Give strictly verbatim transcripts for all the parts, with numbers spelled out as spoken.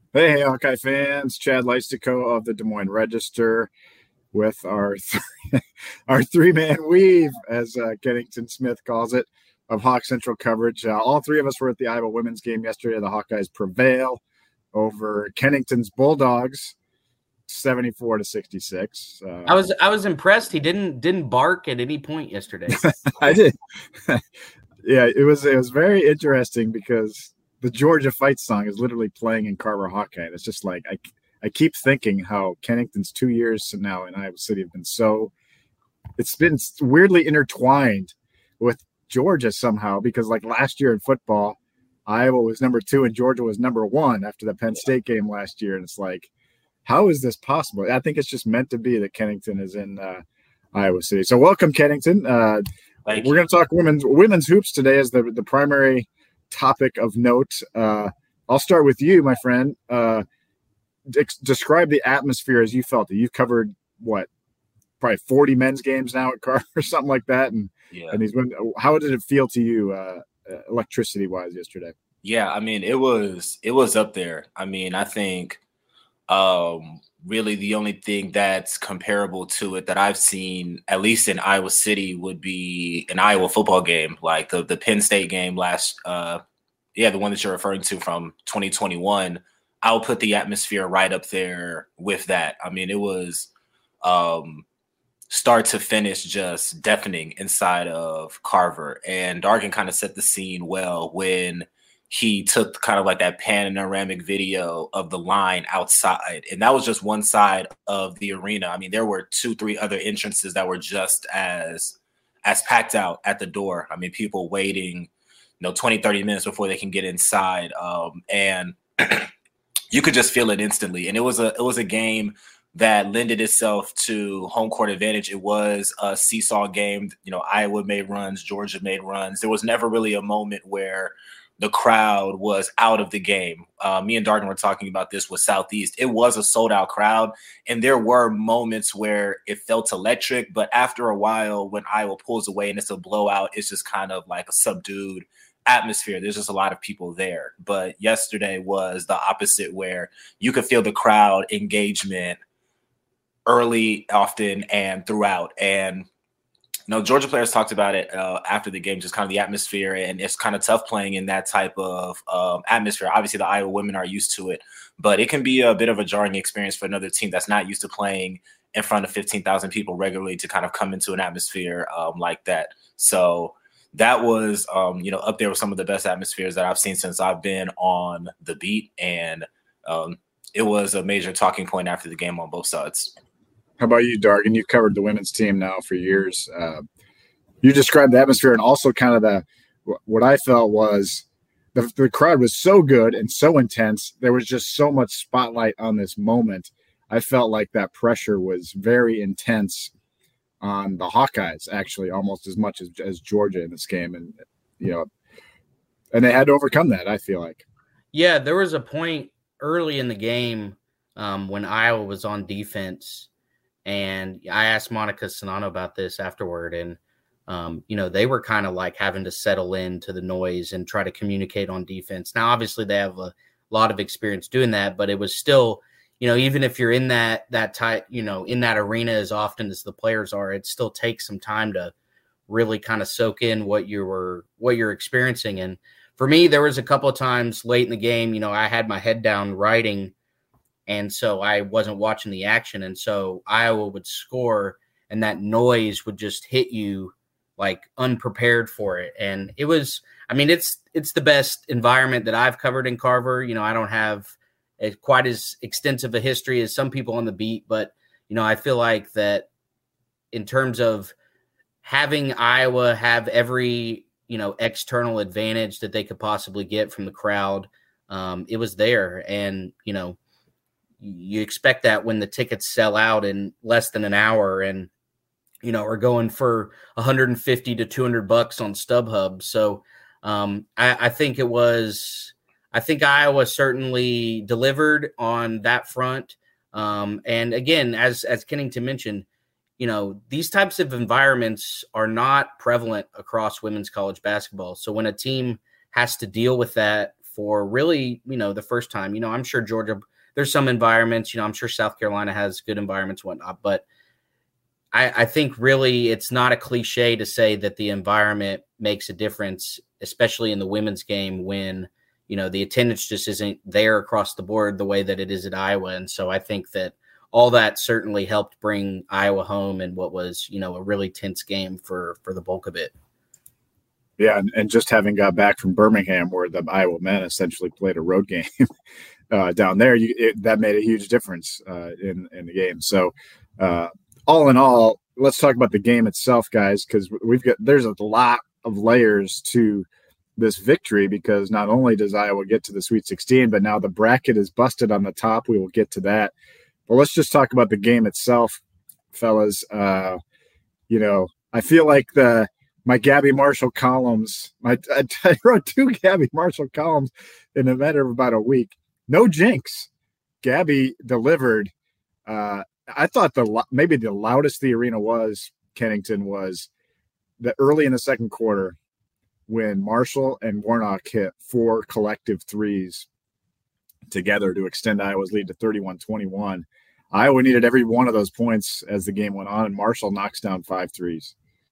Hey, hey, Hawkeye fans! Chad Leistico of the Des Moines Register with our th- our three man weave, as uh, Kennington Smith calls it, of Hawk Central coverage. Uh, all three of us were at the Iowa women's game yesterday. The Hawkeyes prevail over Kennington's Bulldogs, seventy-four to sixty-six. I Uh, was I was impressed. He didn't didn't bark at any point yesterday. I did, yeah. It was it was very interesting because the Georgia Fight song is literally playing in Carver Hawkeye. And it's just like I I keep thinking how Kennington's two years now in Iowa City have been so it's been weirdly intertwined with Georgia somehow, because like last year in football, Iowa was number two and Georgia was number one after the Penn State game last year. And it's like, how is this possible? I think it's just meant to be that Kennington is in uh, Iowa City. So welcome, Kennington. Uh, Thank we're going to talk women's women's hoops today as the, the primary topic of note. Uh, I'll start with you, my friend. Uh, de- describe the atmosphere as you felt it. You've covered what, probably forty men's games now at Carver or something like that. And, Yeah. and these women, how did it feel to you, uh, electricity wise yesterday? Yeah, I mean, it was it was up there. I mean, I think um really the only thing that's comparable to it that I've seen, at least in Iowa City, would be an Iowa football game, like the the Penn State game last uh yeah, the one that you're referring to from twenty twenty-one. I'll put the atmosphere right up there with that. I mean, it was um start to finish just deafening inside of Carver. And Dargan kind of set the scene well when he took kind of like that panoramic video of the line outside. And that was just one side of the arena. I mean, there were two, three other entrances that were just as as packed out at the door. I mean, people waiting, you know, twenty, thirty minutes before they can get inside. Um, and you could just feel it instantly. And it was a it was a game that lended itself to home court advantage. It was a seesaw game. You know, Iowa made runs, Georgia made runs. There was never really a moment where the crowd was out of the game. Uh, me and Darden were talking about this with Southeast. It was a sold out crowd, and there were moments where it felt electric, but after a while, when Iowa pulls away and it's a blowout, it's just kind of like a subdued atmosphere. There's just a lot of people there. But yesterday was the opposite, where you could feel the crowd engagement early, often, and throughout. And you know, Georgia players talked about it uh, after the game, just kind of the atmosphere, and it's kind of tough playing in that type of um, atmosphere. Obviously, the Iowa women are used to it, but it can be a bit of a jarring experience for another team that's not used to playing in front of fifteen thousand people regularly to kind of come into an atmosphere um, like that. So that was, um, you know, up there with some of the best atmospheres that I've seen since I've been on the beat, and um, it was a major talking point after the game on both sides. How about you, Dargan? You've covered the women's team now for years. Uh, you described the atmosphere and also kind of the what I felt was the, the crowd was so good and so intense. There was just so much spotlight on this moment. I felt like that pressure was very intense on the Hawkeyes, actually, almost as much as, as Georgia in this game. And, you know, and they had to overcome that, I feel like. Yeah, there was a point early in the game um, when Iowa was on defense. And I asked Monica Sonano about this afterward. And, um, you know, they were kind of like having to settle into the noise and try to communicate on defense. Now, obviously, they have a lot of experience doing that, but it was still, you know, even if you're in that, that type, you know, in that arena as often as the players are, it still takes some time to really kind of soak in what you were, what you're experiencing. And for me, there was a couple of times late in the game, you know, I had my head down writing, and so I wasn't watching the action. And so Iowa would score and that noise would just hit you like unprepared for it. And it was, I mean, it's, it's the best environment that I've covered in Carver. You know, I don't have a, quite as extensive a history as some people on the beat, but, you know, I feel like that in terms of having Iowa have every, you know, external advantage that they could possibly get from the crowd, um, it was there. And, you know, you expect that when the tickets sell out in less than an hour and, you know, are going for one hundred fifty to two hundred bucks on StubHub. So um, I, I think it was, I think Iowa certainly delivered on that front. Um, and again, as, as Kennington mentioned, you know, these types of environments are not prevalent across women's college basketball. So when a team has to deal with that for really, you know, the first time. You know, I'm sure Georgia, there's some environments, you know, I'm sure South Carolina has good environments, whatnot, but I, I think really it's not a cliche to say that the environment makes a difference, especially in the women's game when, you know, the attendance just isn't there across the board the way that it is at Iowa. And so I think that all that certainly helped bring Iowa home in what was, you know, a really tense game for, for the bulk of it. Yeah, and, and just having got back from Birmingham, where the Iowa men essentially played a road game uh, down there, you, it, that made a huge difference uh, in, in the game. So, uh, all in all, let's talk about the game itself, guys, because we've got there's a lot of layers to this victory, because not only does Iowa get to the Sweet sixteen, but now the bracket is busted on the top. We will get to that. But let's just talk about the game itself, fellas. Uh, you know, I feel like the my Gabby Marshall columns, my I, I wrote two Gabby Marshall columns in a matter of about a week. No jinx. Gabby delivered. Uh, I thought the maybe the loudest the arena was, Kennington, was the early in the second quarter when Marshall and Warnock hit four collective threes together to extend Iowa's lead to thirty-one twenty-one. Iowa needed every one of those points as the game went on, and Marshall knocks down five threes.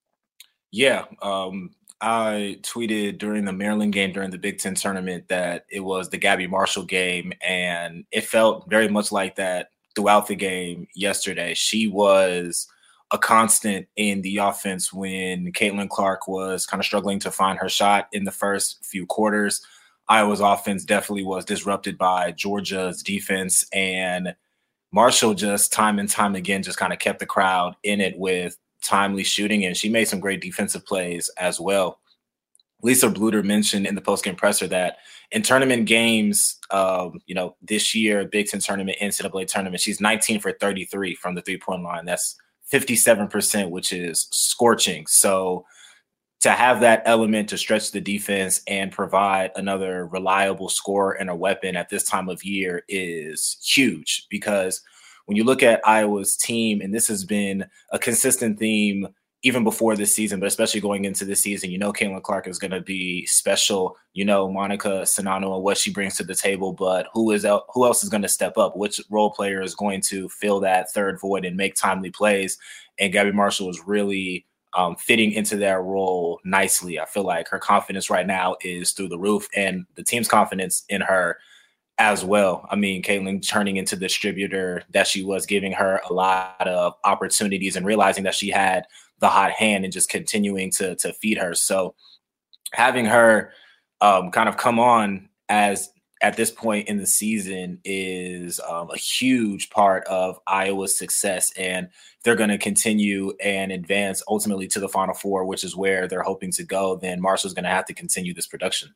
Yeah, um, I tweeted during the Maryland game during the Big Ten tournament that it was the Gabby Marshall game, and it felt very much like that throughout the game yesterday. She was a constant in the offense when Caitlin Clark was kind of struggling to find her shot in the first few quarters. Iowa's offense definitely was disrupted by Georgia's defense, and Marshall just time and time again just kind of kept the crowd in it with timely shooting, and she made some great defensive plays as well. Lisa Bluter mentioned in the postgame presser that in tournament games, um, you know, this year, Big Ten tournament, N C double A tournament, she's nineteen for thirty-three from the three-point line. That's fifty-seven percent, which is scorching. So to have that element to stretch the defense and provide another reliable scorer and a weapon at this time of year is huge, because when you look at Iowa's team, and this has been a consistent theme even before this season, but especially going into this season, you know, Caitlin Clark is going to be special. You know, Monica Czinano and what she brings to the table, but who is el- who else is going to step up? Which role player is going to fill that third void and make timely plays? And Gabby Marshall is really um, fitting into that role nicely. I feel like her confidence right now is through the roof, and the team's confidence in her as well. I mean, Caitlin turning into the distributor that she was, giving her a lot of opportunities and realizing that she had the hot hand and just continuing to to feed her. So having her um, kind of come on as at this point in the season is um, a huge part of Iowa's success. And they're going to continue and advance ultimately to the Final Four, which is where they're hoping to go, then Marshall's going to have to continue this production.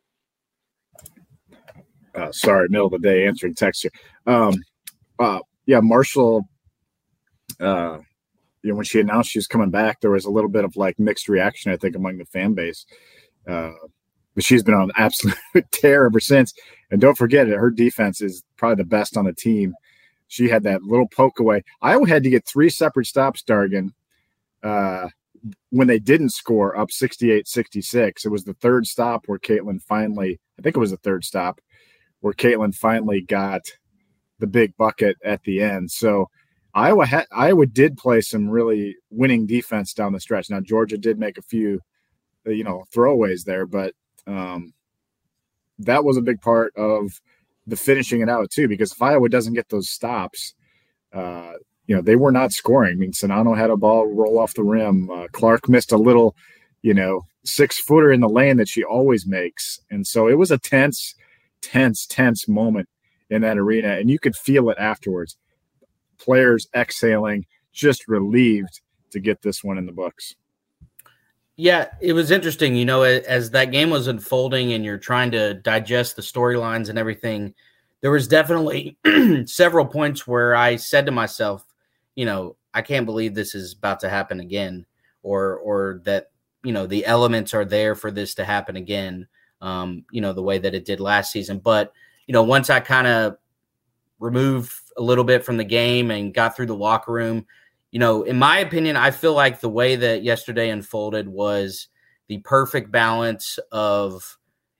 Uh, sorry, middle of the day answering text here. Um, uh, yeah, Marshall, uh, you know, when she announced she was coming back, there was a little bit of like mixed reaction, I think, among the fan base. Uh, but she's been on an absolute tear ever since. And don't forget it, her defense is probably the best on the team. She had that little poke away. Iowa had to get three separate stops, Dargan, uh, when they didn't score up sixty-eight sixty-six. It was the third stop where Caitlin finally, I think it was the third stop, where Caitlin finally got the big bucket at the end. So Iowa had, Iowa did play some really winning defense down the stretch. Now, Georgia did make a few, you know, throwaways there, but um, that was a big part of the finishing it out too, because if Iowa doesn't get those stops, uh, you know, they were not scoring. I mean, Czinano had a ball roll off the rim. Uh, Clark missed a little, you know, six footer in the lane that she always makes. And so it was a tense, tense, tense moment in that arena. And you could feel it afterwards. Players exhaling, just relieved to get this one in the books. Yeah, it was interesting, you know, as that game was unfolding and you're trying to digest the storylines and everything, there was definitely several points where I said to myself, you know, I can't believe this is about to happen again, or or that, you know, the elements are there for this to happen again, um, you know, the way that it did last season. But, you know, once I kind of removed a little bit from the game and got through the locker room, you know, in my opinion, I feel like the way that yesterday unfolded was the perfect balance of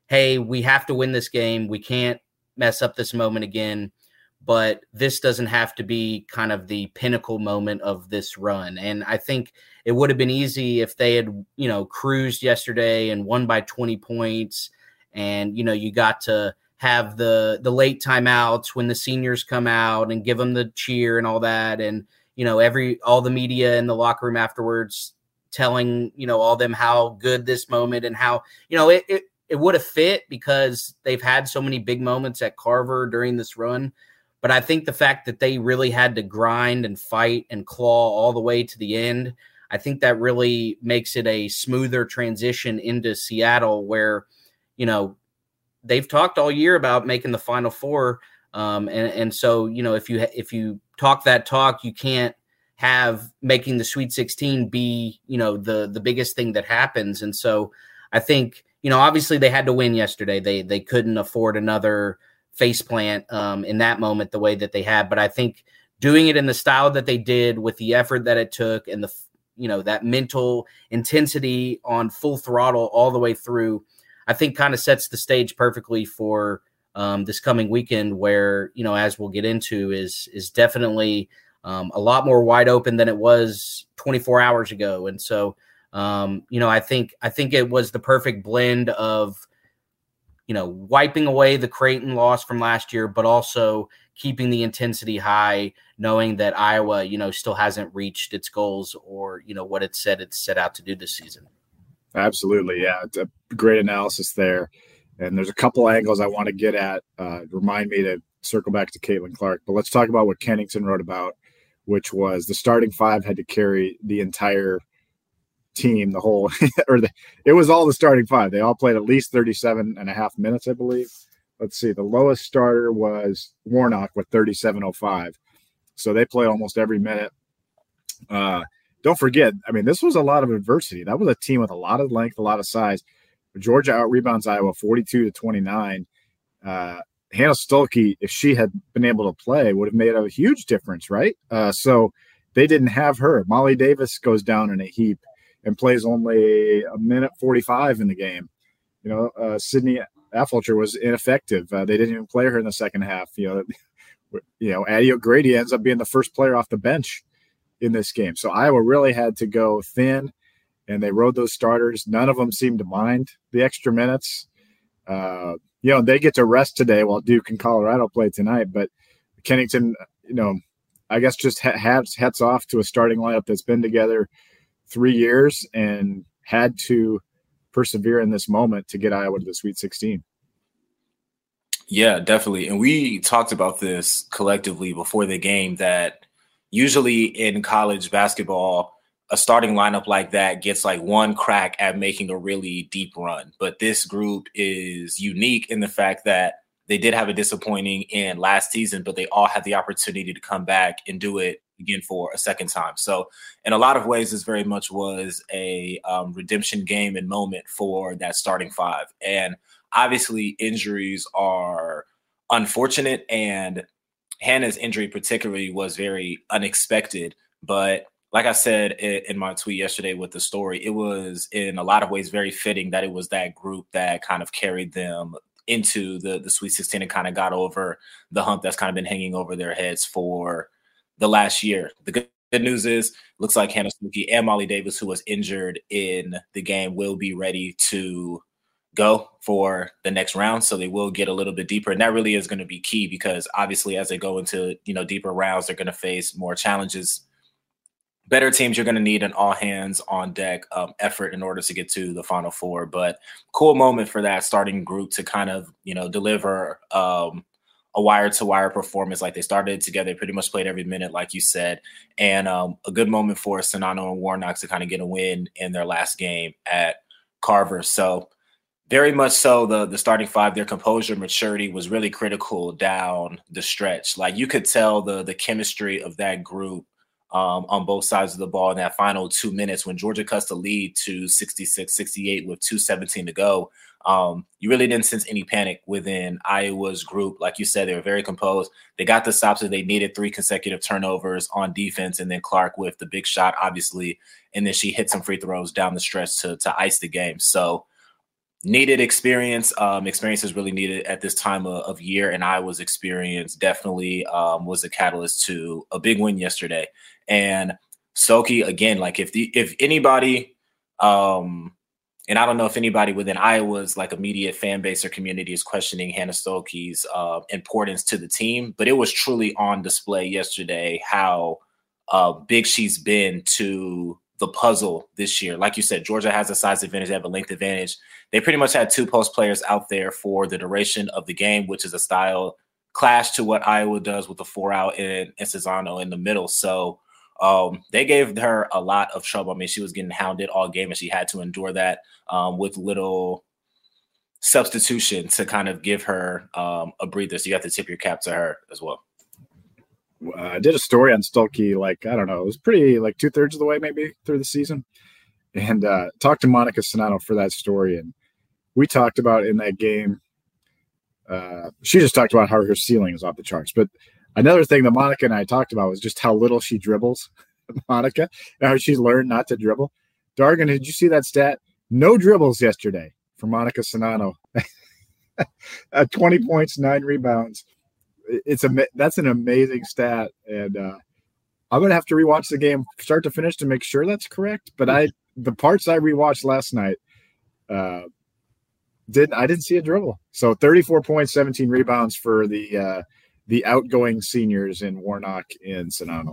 hey, we have to win this game. We can't mess up this moment again. But this doesn't have to be kind of the pinnacle moment of this run. And I think it would have been easy if they had, you know, cruised yesterday and won by twenty points. And, you know, you got to have the the late timeouts when the seniors come out and give them the cheer and all that. And, you know, every all the media in the locker room afterwards telling, you know, all them how good this moment and how, you know, it, it, it would have fit because they've had so many big moments at Carver during this run. But I think the fact that they really had to grind and fight and claw all the way to the end, I think that really makes it a smoother transition into Seattle where, you know, they've talked all year about making the Final Four. Um, and, and so, you know, if you if you talk that talk, you can't have making the Sweet sixteen be, you know, the the biggest thing that happens. And so I think, you know, obviously they had to win yesterday. They they couldn't afford another faceplant um, in that moment the way that they had. But I think doing it in the style that they did with the effort that it took and the, you know, that mental intensity on full throttle all the way through, I think kind of sets the stage perfectly for um, this coming weekend where, you know, as we'll get into is, is definitely um, a lot more wide open than it was twenty-four hours ago. And so, um, you know, I think, I think it was the perfect blend of, you know, wiping away the Creighton loss from last year, but also keeping the intensity high, knowing that Iowa, you know, still hasn't reached its goals or, you know, what it said it's set out to do this season. Absolutely. Yeah. It's a great analysis there. And there's a couple angles I want to get at. Uh, remind me to circle back to Caitlin Clark, but let's talk about what Kennington wrote about, which was the starting five had to carry the entire team, the whole, or the, it was all the starting five. They all played at least thirty-seven and a half minutes, I believe. Let's see. The lowest starter was Warnock with thirty-seven oh five. So they play almost every minute. Uh, don't forget, I mean, this was a lot of adversity. That was a team with a lot of length, a lot of size. Georgia out rebounds Iowa forty-two to twenty-nine. Uh, Hannah Stuelke, if she had been able to play, would have made a huge difference, right? Uh, so they didn't have her. Molly Davis goes down in a heap and plays only a minute forty-five in the game. You know, uh, Sydney Affolter was ineffective. Uh, they didn't even play her in the second half. You know, you know, Addie O'Grady ends up being the first player off the bench in this game. So Iowa really had to go thin, and they rode those starters. None of them seemed to mind the extra minutes. Uh, you know, they get to rest today while Duke and Colorado play tonight. But Kennington, you know, I guess just hats, hats off to a starting lineup that's been together three years and had to persevere in this moment to get Iowa to the Sweet sixteen. Yeah, definitely. And we talked about this collectively before the game that usually in college basketball, a starting lineup like that gets like one crack at making a really deep run. But this group is unique in the fact that they did have a disappointing end last season, but they all had the opportunity to come back and do it again for a second time. So in a lot of ways, this very much was a um, redemption game and moment for that starting five. And obviously injuries are unfortunate, and Hannah's injury particularly was very unexpected. But like I said in my tweet yesterday with the story, it was in a lot of ways very fitting that it was that group that kind of carried them into the, the Sweet sixteen and kind of got over the hump that's kind of been hanging over their heads for the last year. The good, good news is, looks like Hannah Stuelke and Molly Davis, who was injured in the game, will be ready to go for the next round. So they will get a little bit deeper. And that really is going to be key because obviously as they go into, you know, deeper rounds, they're going to face more challenges. Better teams, you're going to need an all hands on deck um, effort in order to get to the Final Four. But cool moment for that starting group to kind of, you know, deliver um, a wire to wire performance. Like they started together, pretty much played every minute, like you said, and um, a good moment for Czinano and Warnock to kind of get a win in their last game at Carver. So very much so the, the starting five, their composure, maturity was really critical down the stretch. Like you could tell the the chemistry of that group Um, on both sides of the ball in that final two minutes when Georgia cuts the lead to sixty-six sixty-eight with two seventeen to go. Um, you really didn't sense any panic within Iowa's group. Like you said, they were very composed. They got the stops that they needed, three consecutive turnovers on defense, and then Clark with the big shot, obviously, and then she hit some free throws down the stretch to, to ice the game. So needed experience. Um, experience is really needed at this time of, of year, and Iowa's experience definitely um, was a catalyst to a big win yesterday. And Stuelke, again, like if the if anybody, um, and I don't know if anybody within Iowa's like immediate fan base or community is questioning Hannah Stuelke's uh, importance to the team, but it was truly on display yesterday how uh, big she's been to the puzzle this year. Like you said, Georgia has a size advantage, they have a length advantage. They pretty much had two post players out there for the duration of the game, which is a style clash to what Iowa does with the four out and, and Cesano in the middle. So um, they gave her a lot of trouble. I mean, she was getting hounded all game and she had to endure that um, with little substitution to kind of give her um, a breather. So you have to tip your cap to her as well. Uh, I did a story on Stuelke, like, I don't know, it was pretty like two thirds of the way maybe through the season, and uh, talked to Monica Cesano for that story. And we talked about in that game, uh, she just talked about how her ceiling is off the charts. But another thing that Monica and I talked about was just how little she dribbles, Monica, and how she's learned not to dribble. Dargan, did you see that stat? No dribbles yesterday for Monica Cesano. uh, twenty points, nine rebounds. It's a that's an amazing stat, and uh, I'm gonna have to rewatch the game start to finish to make sure that's correct. But I the parts I rewatched last night uh, didn't I didn't see a dribble. So thirty-four points, seventeen rebounds for the uh, the outgoing seniors in Warnock and Cesano.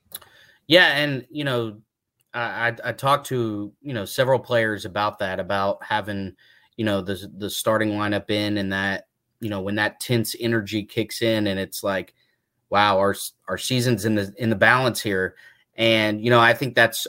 Yeah, and you know, I, I I talked to you know several players about that, about having you know the the starting lineup in, and that. You know, when that tense energy kicks in and it's like, wow, our, our season's in the, in the balance here. And, you know, I think that's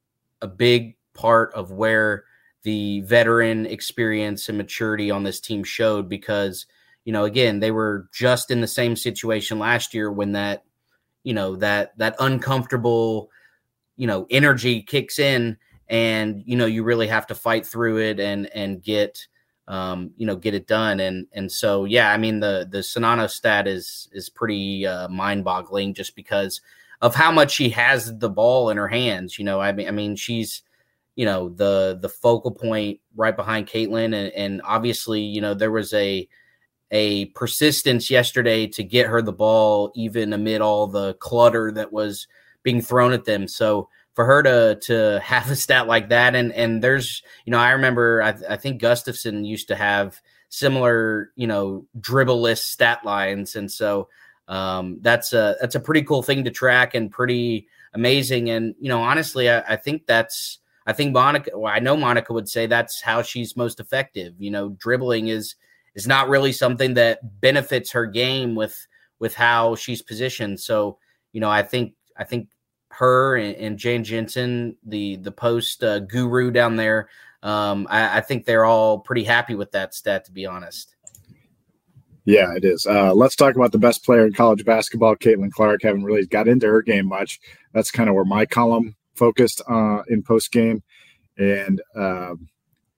a big part of where the veteran experience and maturity on this team showed, because, you know, again, they were just in the same situation last year when that, you know, that, that uncomfortable, you know, energy kicks in and, you know, you really have to fight through it and, and get, Um, you know, get it done. And, and so, yeah, I mean, the, the Cesano stat is, is pretty uh, mind boggling just because of how much she has the ball in her hands. You know, I mean, I mean, she's, you know, the, the focal point right behind Caitlin. And, and obviously, you know, there was a, a persistence yesterday to get her the ball, even amid all the clutter that was being thrown at them. So, for her to to have a stat like that, and and there's, you know, I remember, I, I think Gustafson used to have similar, you know, dribble-less stat lines, and so um, that's a that's a pretty cool thing to track and pretty amazing. And you know, honestly, I, I think that's I think Monica, well, I know Monica would say that's how she's most effective. You know, dribbling is is not really something that benefits her game with with how she's positioned. So you know, I think I think. her and, and Jane Jensen, the the post uh, guru down there, um, I, I think they're all pretty happy with that stat, to be honest. Yeah, it is. Uh, let's talk about the best player in college basketball, Caitlin Clark. Haven't really got into her game much. That's kind of where my column focused uh, in post game, and um,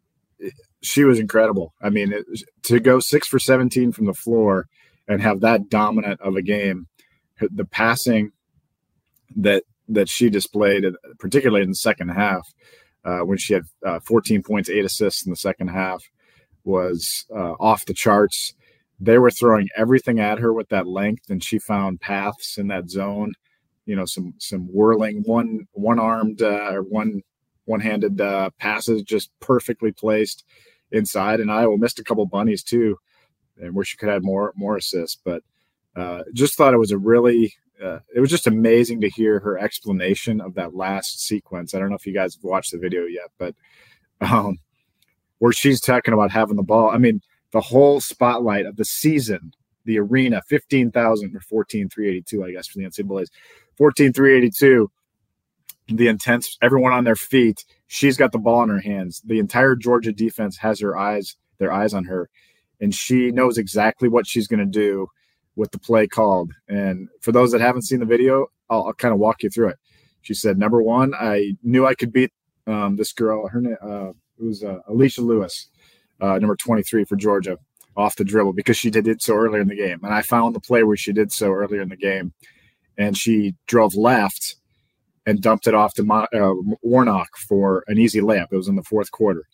she was incredible. I mean, it, to go six for seventeen from the floor and have that dominant of a game, the passing that. that she displayed, particularly in the second half, uh, when she had uh, fourteen points, eight assists in the second half, was uh, off the charts. They were throwing everything at her with that length, and she found paths in that zone. You know, some some whirling one one armed uh, or one one handed uh, passes, just perfectly placed inside. And Iowa missed a couple bunnies too, and where she could have more more assists. But uh, just thought it was a really Uh, it was just amazing to hear her explanation of that last sequence. I don't know if you guys have watched the video yet, but um, where she's talking about having the ball. I mean, the whole spotlight of the season, the arena, fifteen thousand or fourteen three eighty-two, I guess, for the N C double A's. fourteen three eighty-two, the intense, everyone on their feet. She's got the ball in her hands. The entire Georgia defense has her eyes, their eyes on her, and she knows exactly what she's going to do with the play called. And for those that haven't seen the video, I'll, I'll kind of walk you through it. She said, number one, I knew I could beat um, this girl. Her name uh, it was uh, Alicia Lewis, uh, number twenty-three for Georgia, off the dribble because she did it so earlier in the game. And I found the play where she did so earlier in the game. And she drove left and dumped it off to Mo- uh, Warnock for an easy layup. It was in the fourth quarter.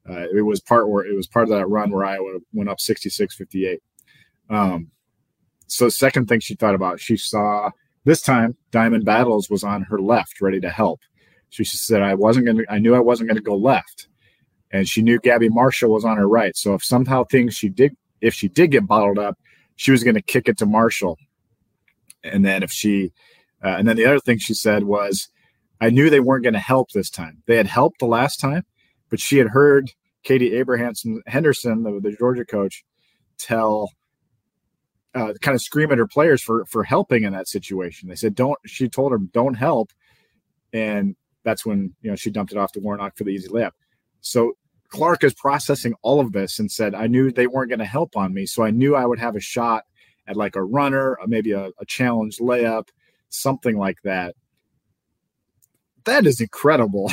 Uh, it was part where it was part of that run where Iowa went up sixty-six fifty-eight. Um, so second thing she thought about, she saw this time Diamond Battles was on her left, ready to help. So she said, I wasn't going to, I knew I wasn't going to go left. And she knew Gabby Marshall was on her right. So if somehow things she did, if she did get bottled up, she was going to kick it to Marshall. And then if she, uh, and then the other thing she said was, I knew they weren't going to help this time. They had helped the last time, but she had heard Katie Abrahamson Henderson, the, the Georgia coach, tell, uh, kind of scream at her players for, for helping in that situation. They said, don't, she told her, don't help. And that's when, you know, she dumped it off to Warnock for the easy layup. So Clark is processing all of this and said, I knew they weren't going to help on me. So I knew I would have a shot at like a runner, or maybe a, a challenge layup, something like that. That is incredible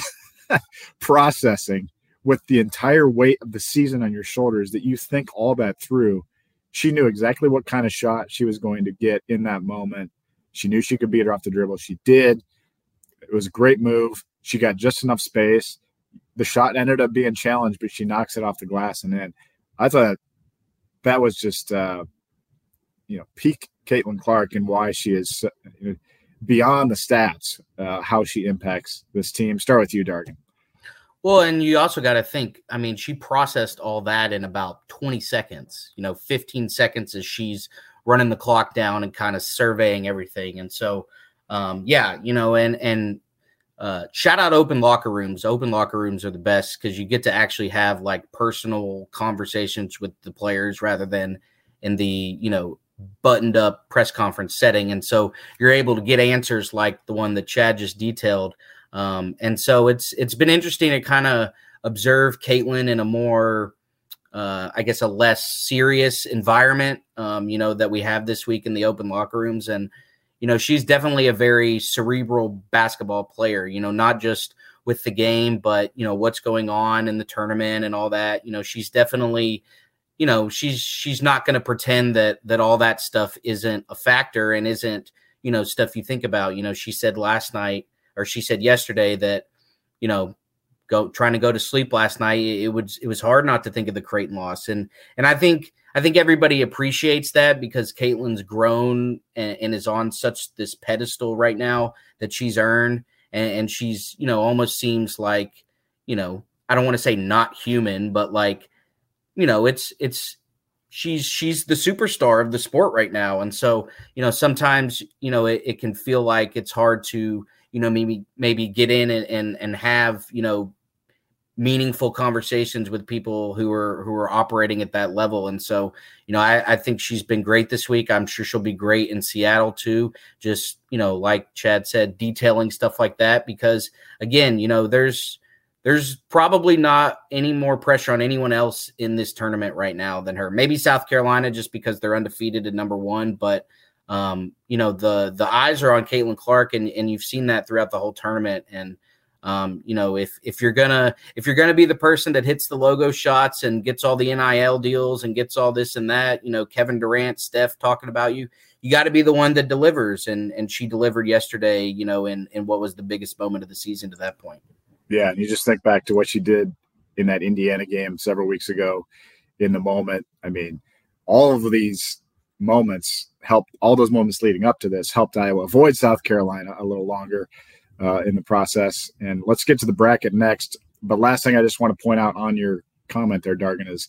processing with the entire weight of the season on your shoulders, that you think all that through. She knew exactly what kind of shot she was going to get in that moment. She knew she could beat her off the dribble. She did. It was a great move. She got just enough space. The shot ended up being challenged, but she knocks it off the glass and in. I thought that was just, uh, you know, peak Caitlin Clark and why she is uh, beyond the stats, uh, how she impacts this team. Start with you, Dargan. Well, and you also got to think, I mean, she processed all that in about twenty seconds, you know, fifteen seconds as she's running the clock down and kind of surveying everything. And so, um, yeah, you know, and, and, uh, shout out open locker rooms. Open locker rooms are the best because you get to actually have like personal conversations with the players rather than in the, you know, buttoned up press conference setting. And so you're able to get answers like the one that Chad just detailed. Um, and so it's it's been interesting to kind of observe Caitlin in a more, uh, I guess, a less serious environment, um, you know, that we have this week in the open locker rooms. And, you know, she's definitely a very cerebral basketball player, you know, not just with the game, but, you know, what's going on in the tournament and all that. You know, she's definitely, you know, she's she's not going to pretend that that all that stuff isn't a factor and isn't, you know, stuff you think about. You know, she said last night, or she said yesterday that, you know, go trying to go to sleep last night, it was it was hard not to think of the Creighton loss. And and I think I think everybody appreciates that because Caitlin's grown and, and is on such this pedestal right now that she's earned. And, and she's, you know, almost seems like, you know, I don't want to say not human, but like, you know, it's it's she's she's the superstar of the sport right now. And so, you know, sometimes, you know, it, it can feel like it's hard to, you know, maybe maybe get in and, and and have, you know, meaningful conversations with people who are who are operating at that level. And so, you know, I, I think she's been great this week. I'm sure she'll be great in Seattle too. Just, you know, like Chad said, detailing stuff like that, because again, you know, there's there's probably not any more pressure on anyone else in this tournament right now than her. Maybe South Carolina, just because they're undefeated at number one, but Um, you know, the the eyes are on Caitlin Clark, and, and you've seen that throughout the whole tournament. And um, you know, if if you're gonna if you're gonna be the person that hits the logo shots and gets all the N I L deals and gets all this and that, you know, Kevin Durant, Steph talking about you, you got to be the one that delivers. And and she delivered yesterday, you know, in in what was the biggest moment of the season to that point. Yeah, and you just think back to what she did in that Indiana game several weeks ago in the moment. I mean, all of these moments helped, all those moments leading up to this helped Iowa avoid South Carolina a little longer uh, in the process. And let's get to the bracket next. But last thing I just want to point out on your comment there, Dargan, is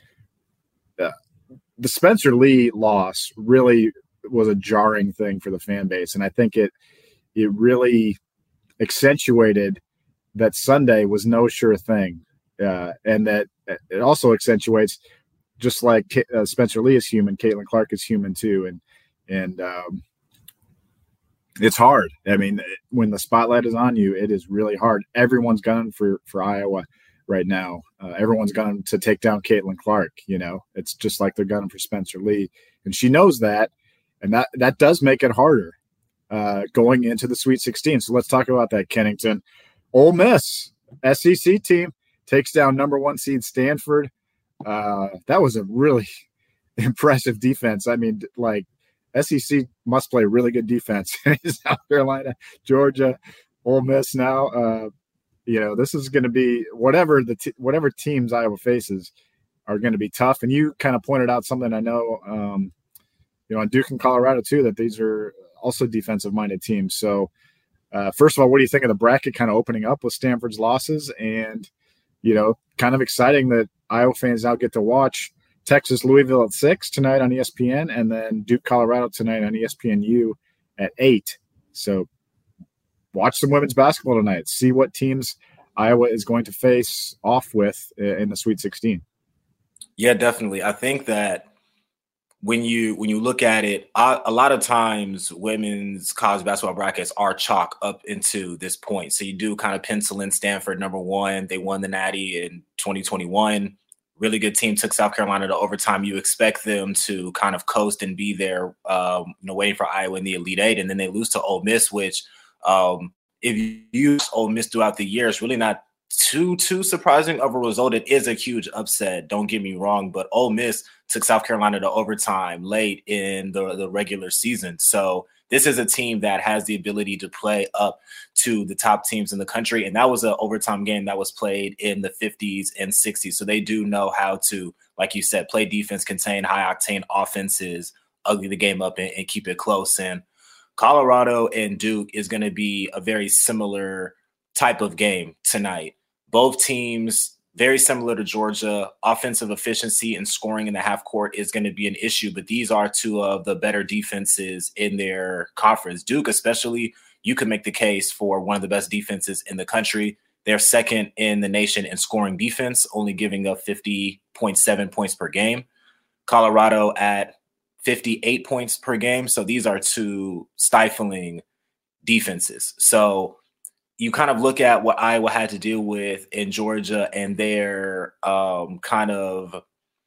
uh, the Spencer Lee loss really was a jarring thing for the fan base. And I think it it really accentuated that Sunday was no sure thing. Uh, and that it also accentuates, just like uh, Spencer Lee is human, Caitlin Clark is human too. And, and um, it's hard. I mean, when the spotlight is on you, it is really hard. Everyone's gunning for, for Iowa right now. Uh, everyone's gunning to take down Caitlin Clark. You know, it's just like they're gunning for Spencer Lee, and she knows that. And that, that does make it harder uh, going into the Sweet sixteen. So let's talk about that, Kennington. Ole Miss, S E C team, takes down number one seed Stanford. Uh, that was a really impressive defense. I mean, like, S E C must play really good defense. South Carolina, Georgia, Ole Miss now. Uh, You know, this is going to be whatever the t- whatever teams Iowa faces are going to be tough. And you kind of pointed out something I know, um, you know, on Duke and Colorado too, that these are also defensive-minded teams. So, uh, first of all, what do you think of the bracket kind of opening up with Stanford's losses? And, you know, kind of exciting that Iowa fans now get to watch Texas Louisville at six tonight on E S P N, and then Duke Colorado tonight on E S P N U at eight. So watch some women's basketball tonight. See what teams Iowa is going to face off with in the Sweet sixteen. Yeah, definitely. I think that when you when you look at it, a lot of times women's college basketball brackets are chalk up into this point. So you do kind of pencil in Stanford number one. They won the Natty in twenty twenty-one. Really good team, took South Carolina to overtime. You expect them to kind of coast and be there, um, you know, waiting for Iowa in the Elite Eight, and then they lose to Ole Miss, which um, if you use Ole Miss throughout the year, it's really not too too surprising of a result. It is a huge upset, don't get me wrong, but Ole Miss took South Carolina to overtime late in the, the regular season. So this is a team that has the ability to play up to the top teams in the country. And that was an overtime game that was played in the fifties and sixties. So they do know how to, like you said, play defense, contain high-octane offenses, ugly the game up, and, and keep it close. And Colorado and Duke is going to be a very similar type of game tonight. Both teams, very similar to Georgia. Offensive efficiency and scoring in the half court is going to be an issue, but these are two of the better defenses in their conference. Duke, especially, you could make the case for one of the best defenses in the country. They're second in the nation in scoring defense, only giving up fifty point seven points per game. Colorado at fifty-eight points per game. So these are two stifling defenses. So you kind of look at what Iowa had to deal with in Georgia and their um, kind of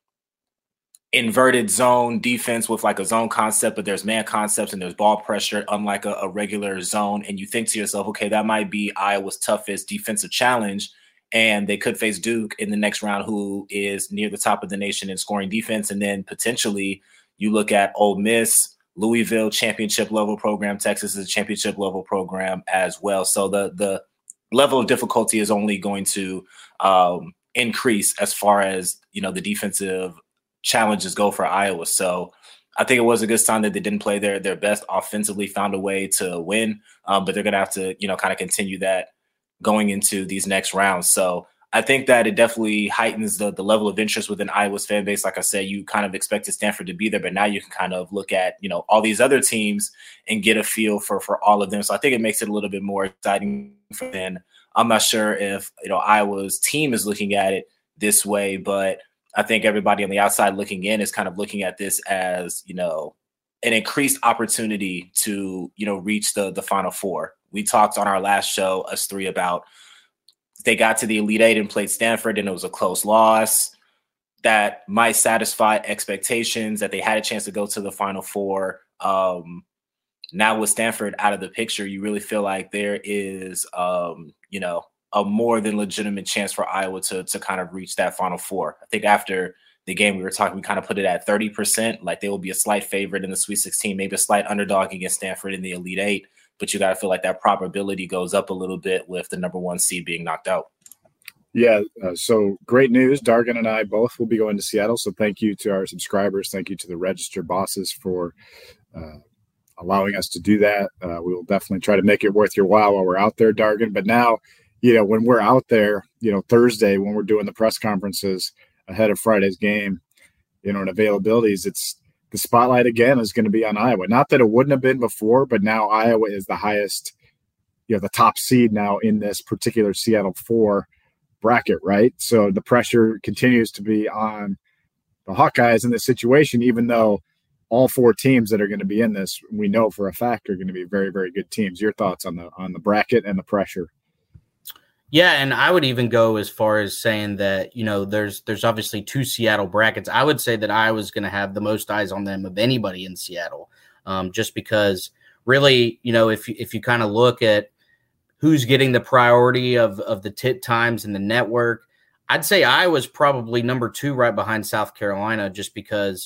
inverted zone defense with like a zone concept, but there's man concepts and there's ball pressure, unlike a, a regular zone. And you think to yourself, okay, that might be Iowa's toughest defensive challenge. And they could face Duke in the next round, who is near the top of the nation in scoring defense. And then potentially you look at Ole Miss, Louisville, championship level program. Texas is a championship level program as well. So the the level of difficulty is only going to um, increase as far as, you know, the defensive challenges go for Iowa. So I think it was a good sign that they didn't play their their best offensively, found a way to win, um, but they're going to have to, you know, kind of continue that going into these next rounds. So I think that it definitely heightens the, the level of interest within Iowa's fan base. Like I said, you kind of expected Stanford to be there, but now you can kind of look at, you know, all these other teams and get a feel for, for all of them. So I think it makes it a little bit more exciting for them. I'm not sure if, you know, Iowa's team is looking at it this way, but I think everybody on the outside looking in is kind of looking at this as, you know, an increased opportunity to, you know, reach the, the Final Four. We talked on our last show, us three, about they got to the Elite Eight and played Stanford, and it was a close loss that might satisfy expectations that they had a chance to go to the Final Four. Um, now with Stanford out of the picture, you really feel like there is, um, you know, a more than legitimate chance for Iowa to, to kind of reach that Final Four. I think after the game we were talking, we kind of put it at thirty percent, like they will be a slight favorite in the Sweet sixteen, maybe a slight underdog against Stanford in the Elite Eight. But you got to feel like that probability goes up a little bit with the number one seed being knocked out. Yeah, uh, so great news. Dargan and I both will be going to Seattle. So thank you to our subscribers. Thank you to the Register bosses for uh, allowing us to do that. Uh, we will definitely try to make it worth your while while we're out there, Dargan. But now, you know, when we're out there, you know, Thursday, when we're doing the press conferences ahead of Friday's game, you know, and availabilities, it's the spotlight again is going to be on Iowa. Not that it wouldn't have been before, but now Iowa is the highest, you know, the top seed now in this particular Seattle four bracket, right? So the pressure continues to be on the Hawkeyes in this situation, even though all four teams that are going to be in this, we know for a fact, are going to be very, very good teams. Your thoughts on the on the bracket and the pressure? Yeah, and I would even go as far as saying that, you know, there's there's obviously two Seattle brackets. I would say that Iowa's going to have the most eyes on them of anybody in Seattle, um, just because really, you know, if, if you kind of look at who's getting the priority of, of the tip times and the network, I'd say Iowa's probably number two right behind South Carolina, just because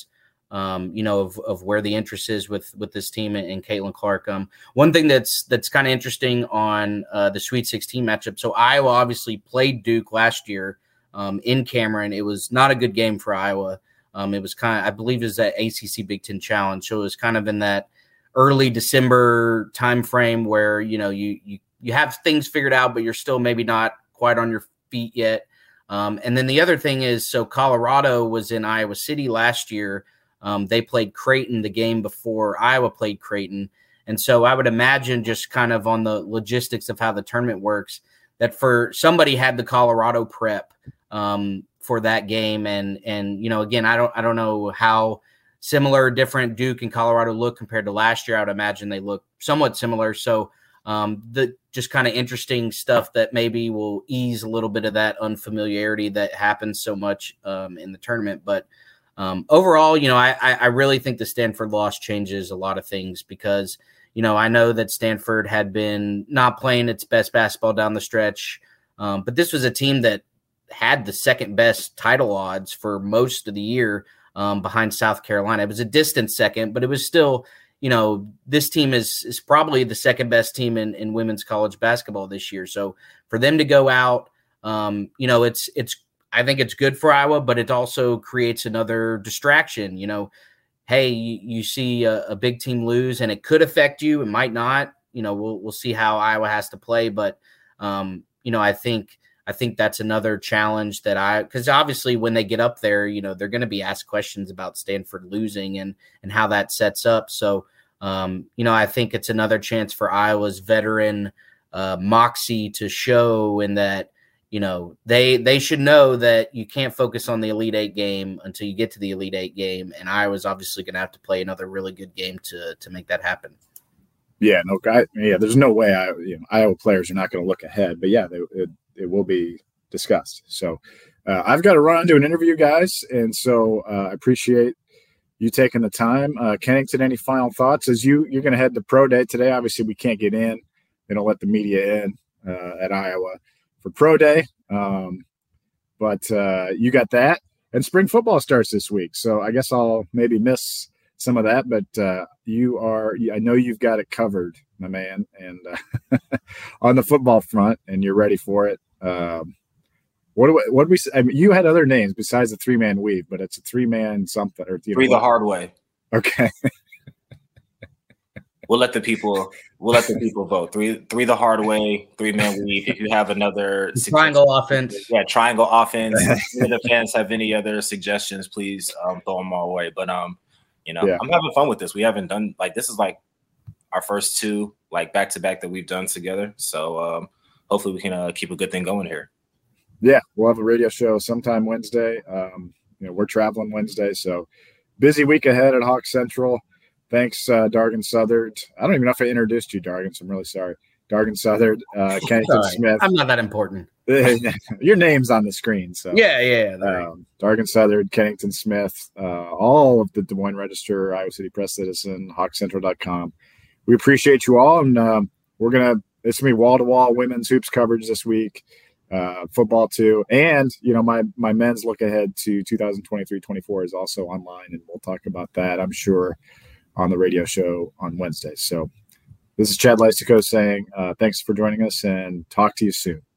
um, you know, of, of where the interest is with with this team and, and Caitlin Clark. Um, one thing that's that's kind of interesting on uh, the Sweet sixteen matchup. So Iowa obviously played Duke last year um, in Cameron. It was not a good game for Iowa. Um, it was kind of, I believe, it was that A C C Big Ten Challenge. So it was kind of in that early December timeframe where, you know, you you you have things figured out, but you're still maybe not quite on your feet yet. Um, and then the other thing is, so Colorado was in Iowa City last year. Um, they played Creighton the game before Iowa played Creighton. And so I would imagine, just kind of on the logistics of how the tournament works, that for somebody had the Colorado prep um, for that game. And, and, you know, again, I don't, I don't know how similar or different Duke and Colorado look compared to last year. I would imagine they look somewhat similar. So um, the just kind of interesting stuff that maybe will ease a little bit of that unfamiliarity that happens so much um, in the tournament. But um, overall, you know, I, I really think the Stanford loss changes a lot of things, because, you know, I know that Stanford had been not playing its best basketball down the stretch, um, but this was a team that had the second best title odds for most of the year um, behind South Carolina. It was a distant second, but it was still, you know, this team is is probably the second best team in, in women's college basketball this year. So for them to go out, um, you know, it's it's I think it's good for Iowa, but it also creates another distraction. You know, hey, you, you see a, a big team lose, and it could affect you. It might not. You know, we'll we'll see how Iowa has to play, but um, you know, I think. I think that's another challenge that I, because obviously when they get up there, you know, they're going to be asked questions about Stanford losing and, and how that sets up. So, um, you know, I think it's another chance for Iowa's veteran uh, moxie to show, in that, you know, they, they should know that you can't focus on the Elite Eight game until you get to the Elite Eight game. And Iowa's obviously going to have to play another really good game to, to make that happen. Yeah, no, I, yeah, there's no way I, you know, Iowa players are not going to look ahead, but yeah, they, it, it will be discussed. So uh, I've got to run to an interview, guys. And so uh, I appreciate you taking the time. Uh, Kennington, any final thoughts as you, you're going to head to Pro Day today? Obviously we can't get in. They don't let the media in uh, at Iowa for Pro Day. Um, but uh, you got that, and spring football starts this week. So I guess I'll maybe miss some of that, but uh, you are, I know you've got it covered, my man, and uh, on the football front, and you're ready for it. Um, what do we, what do we, I mean, you had other names besides the three man weave, but it's a three man something or you know, three the hard way. Okay. We'll let the people, we'll let the people vote. Three, three the hard way, three man weave. If you have another triangle offense, yeah, triangle offense. If the fans have any other suggestions, please um, throw them our way. But um, you know, yeah. I'm having fun with this. We haven't done like this is like our first two like back to back that we've done together. So um, hopefully we can uh, keep a good thing going here. Yeah, we'll have a radio show sometime Wednesday. Um, you know, we're traveling Wednesday, so busy week ahead at Hawk Central. Thanks, uh, Dargan Southard. I don't even know if I introduced you, Dargan, so I'm really sorry. Dargan Southard, uh, Kennington Smith. I'm not that important. Your name's on the screen, so yeah, yeah. Um, Dargan Southard, Kennington Smith, uh, all of the Des Moines Register, Iowa City Press Citizen, hawk central dot com. We appreciate you all, and um, we're gonna. It's gonna be wall to wall women's hoops coverage this week. Uh, football too, and you know my my men's look ahead to two thousand twenty-three twenty-four is also online, and we'll talk about that, I'm sure, on the radio show on Wednesday. So this is Chad Lysico saying uh, thanks for joining us, and talk to you soon.